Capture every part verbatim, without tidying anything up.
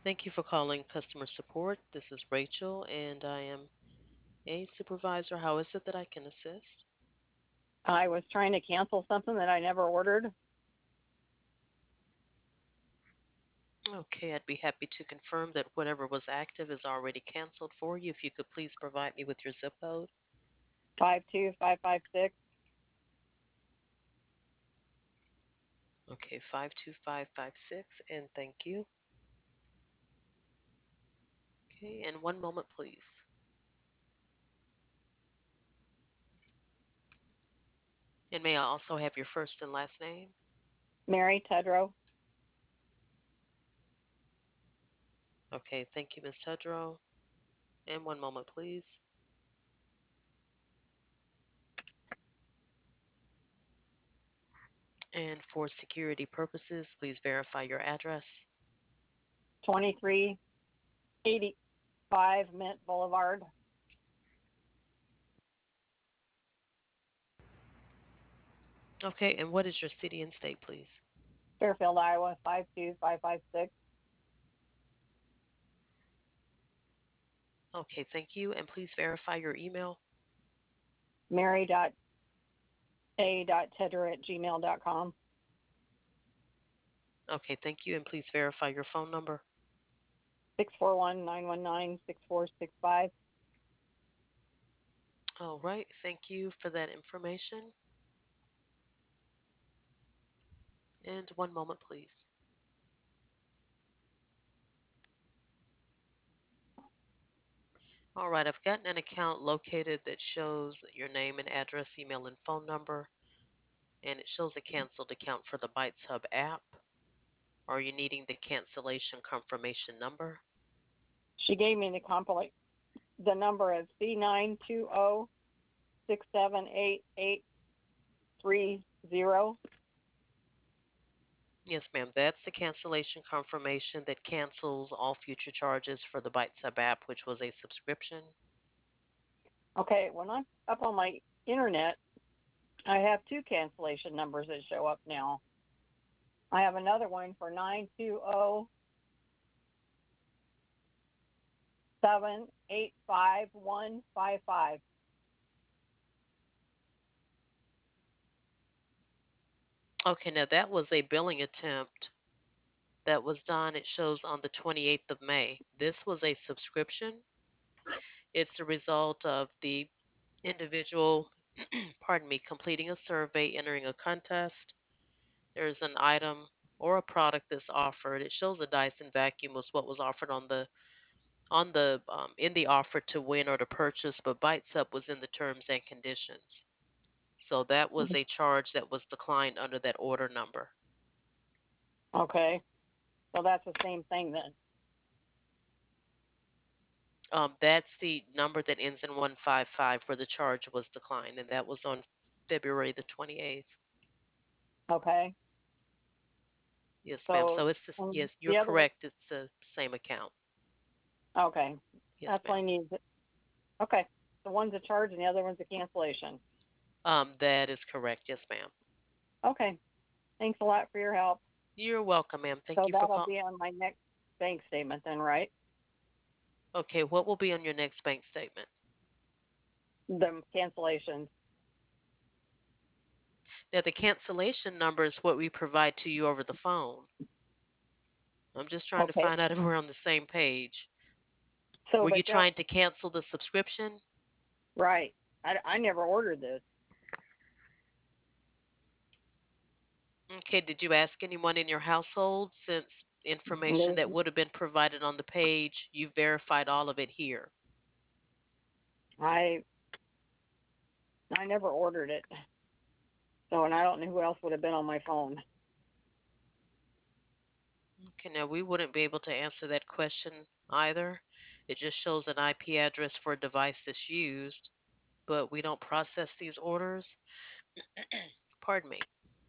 Thank you for calling customer support. This is Rachel, and I am a supervisor. How is it that I can assist? I was trying to cancel something that I never ordered. Okay, I'd be happy to confirm that whatever was active is already canceled for you. If you could please provide me with your zip code. Five two five five six. Okay, five two five five six, and thank you. Okay, and one moment, please. And may I also have your first and last name? Mary Tedrow. Okay, thank you, Miss Tedrow. And one moment, please. And for security purposes, please verify your address. Twenty-three eighty-five Mint Boulevard. Okay, and what is your city and state, please? Fairfield, Iowa. Five two five five six. Okay, thank you. And please verify your email. Mary dot a dot Tedrow at gmail dot com. Okay, thank you. And please verify your phone number. Six four one nine one nine six four six five. All right, thank you for that information. And one moment, please. All right, I've gotten an account located that shows your name and address, email, and phone number, and it shows a canceled account for the Bites Hub app. Are you needing the cancellation confirmation number? She gave me the compli the number of C nine two zero six seven eight eight three zero. Yes, ma'am. That's the cancellation confirmation that cancels all future charges for the Bites Hub app, which was a subscription. Okay, when I'm up on my internet, I have two cancellation numbers that show up now. I have another one for nine two zero seven eight five one five five. Okay, now that was a billing attempt that was done, it shows on the twenty-eighth of May. This was a subscription. It's a result of the individual, pardon me, completing a survey, entering a contest. There's an item or a product that's offered. It shows a Dyson vacuum was what was offered on the on the um, in the offer to win or to purchase, but Bites Up was in the terms and conditions. So that was a charge that was declined under that order number. Okay, so that's the same thing then. Um, that's the number that ends in one five five where the charge was declined, and that was on February the twenty-eighth. Okay, Yes, ma'am. so So it's this, um, yes, you're the other one. correct. It's the same account. Okay, Yes, that's what ma'am. I need. Okay, the one's a charge and the other one's a cancellation. Um, that is correct. Yes, ma'am. Okay, thanks a lot for your help. You're welcome, ma'am. Thank So you for that'll calling. be on my next bank statement then, right? Okay, what will be on your next bank statement? The cancellations. Now, the cancellation number is what we provide to you over the phone. I'm just trying to Okay, find out if we're on the same page. so Were but you don't trying to cancel the subscription? right. I, I never ordered this. Okay, did you ask anyone in your household since information There's, that would have been provided on the page, you verified all of it here? I I never ordered it. So and I don't know who else would have been on my phone. Okay, now we wouldn't be able to answer that question either. It just shows an I P address for a device that's used, but we don't process these orders. Pardon me.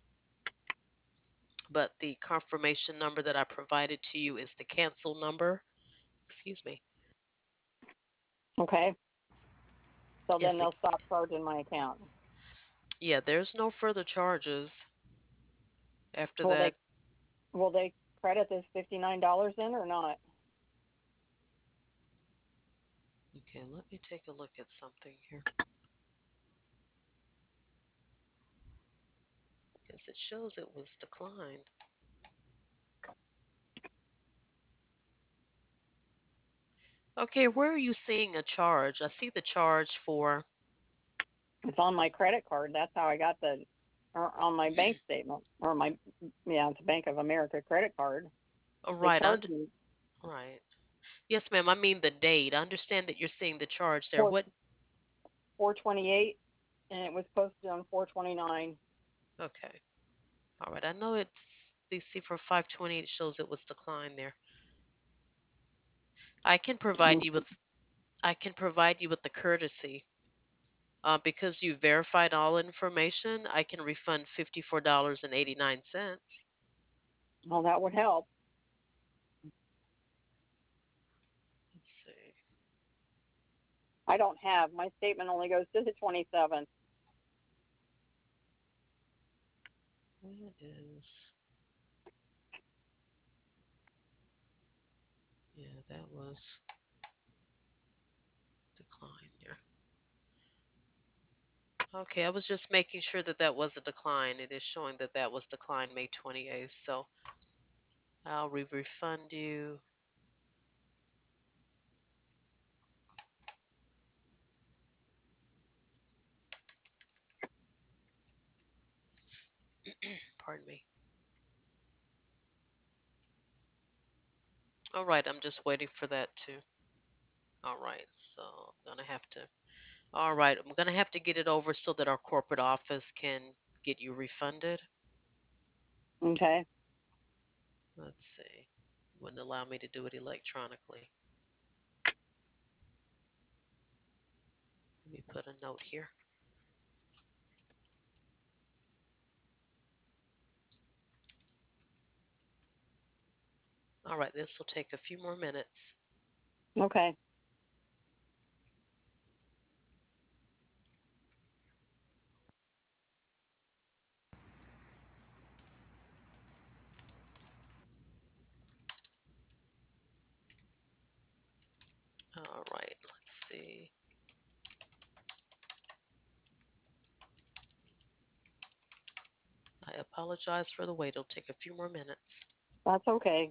But the confirmation number that I provided to you is the cancel number. Excuse me. Okay, so then Yes, the, they'll stop charging my account. yeah, there's no further charges after Will they that. will they credit this fifty nine dollars in or not? Okay, let me take a look at something here. Because it shows it was declined. Okay, where are you seeing a charge? I see the charge for. It's on my credit card. That's how I got the, or on my bank statement, or my, yeah, it's a Bank of America credit card. Oh, They right. charged Under, me right. Yes, ma'am. I mean the date. I understand that you're seeing the charge there. four What? four twenty eight, and it was posted on four twenty nine. Okay. All right. I know it's. You see, for five twenty, it shows it was declined there. I can provide you with. I can provide you with the courtesy. Uh, because you verified all information, I can refund fifty-four dollars and eighty-nine cents. Well, that would help. Let's see. I don't have my statement only goes to the twenty seventh. What is. Yeah, that was declined there. Okay, I was just making sure that that was a decline. It is showing that that was declined May twenty-eighth. So I'll re refund you. Pardon me. All right, I'm just waiting for that too. All right, so I'm gonna have to. All right, I'm gonna have to get it over so that our corporate office can get you refunded. Okay. Let's see. Wouldn't allow me to do it electronically. Let me put a note here. All right, this will take a few more minutes. Okay. All right, let's see. I apologize for the wait. It'll take a few more minutes. That's okay.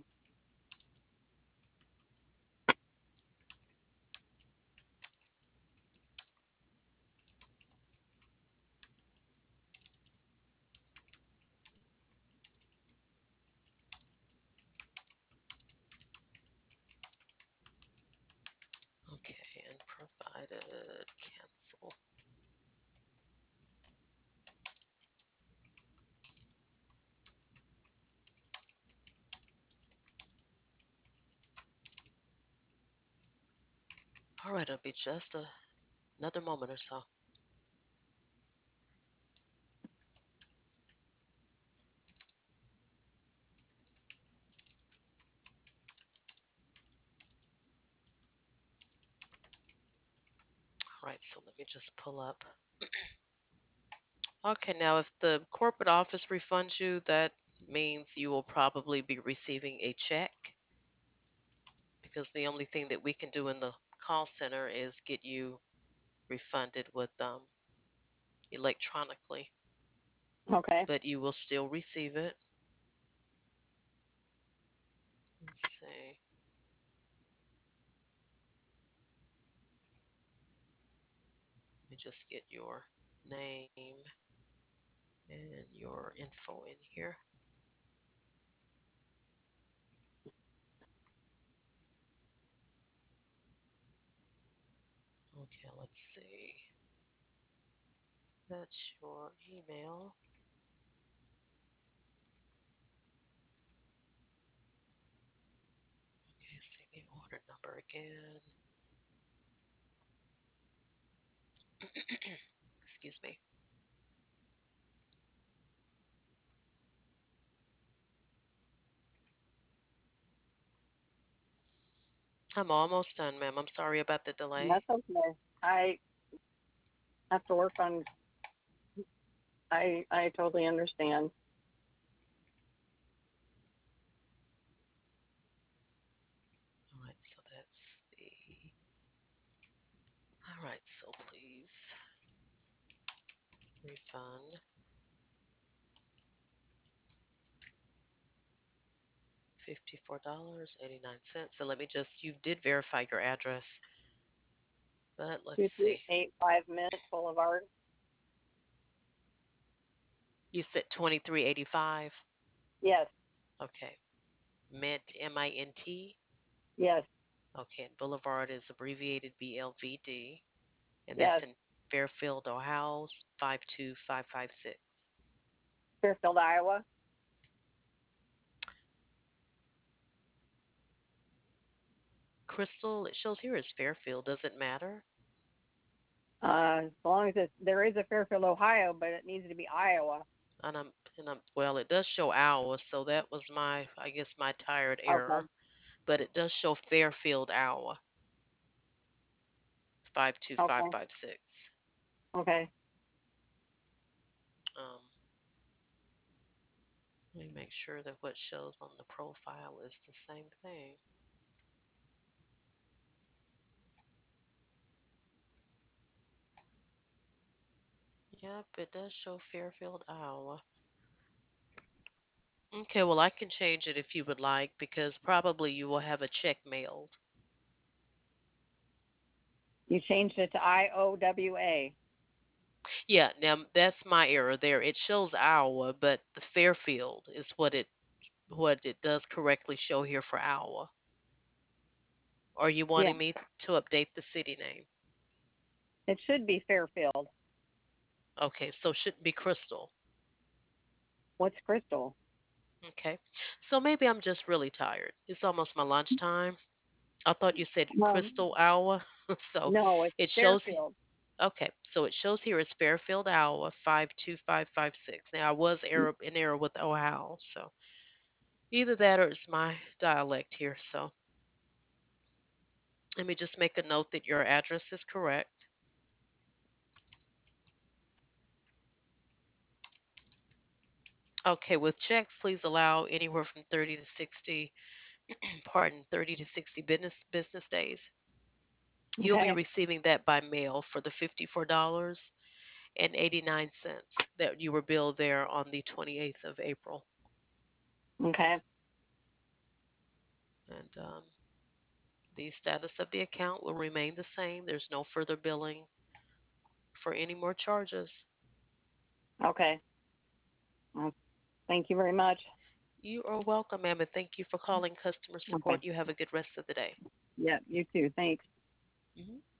Okay, and provided cancel. All right, it'll be just a, another moment or so. All right, so let me just pull up. Okay, now if the corporate office refunds you, that means you will probably be receiving a check because the only thing that we can do in the call center is get you refunded with um electronically, Okay. but you will still receive it. Let's see. Let me just get your name and your info in here. Okay, let's see. That's your email. Okay, see the order number again. Excuse me. I'm almost done, ma'am. I'm sorry about the delay. That's okay. I have to work on. I I totally understand. All right, so that's the refund fifty-four dollars and eighty-nine cents. So let me just, you did verify your address, but let's two three see. eight five Mint Boulevard. You said twenty-three eighty-five. Yes, Okay. Mint, M I N T. yes, Okay. And Boulevard is abbreviated B L V D. And that's yes. in Fairfield, Ohio, five two five five six. Fairfield, Iowa. Crystal, it shows here is Fairfield. Does it matter? Uh, as long as it's, there is a Fairfield, Ohio, but it needs to be Iowa. And I'm, and I'm, well, it does show Iowa, so that was my, I guess, my tired Okay, error. But it does show Fairfield, Iowa, okay, five two five five six. okay. Um, let me make sure that what shows on the profile is the same thing. Yep, it does show Fairfield, Iowa. Okay, well, I can change it if you would like because probably you will have a check mailed. You changed it to I O W A. Yeah, now that's my error there. It shows Iowa, but the Fairfield is what it what it does correctly show here for Iowa. Are you Yeah, wanting me to update the city name? it should be Fairfield. Okay, so shouldn't be Crystal. What's Crystal? Okay. So maybe I'm just really tired. It's almost my lunchtime. I thought you said Um, Crystal, Iowa. So no, it's it shows, Fairfield. okay, so it shows here it's Fairfield, Iowa, five two five five six. Now I was error in error with Ohio, so either that or it's my dialect here. So let me just make a note that your address is correct. Okay, with checks, please allow anywhere from thirty to sixty, pardon, thirty to sixty business business days. You'll be Okay, receiving that by mail for the fifty-four dollars and eighty-nine cents that you were billed there on the twenty-eighth of April. okay, And um, the status of the account will remain the same. There's no further billing for any more charges. okay. Well, thank you very much. You are welcome, ma'am, and thank you for calling customer Okay. support. You have a good rest of the day. Yeah, you too. Thanks. Mhm.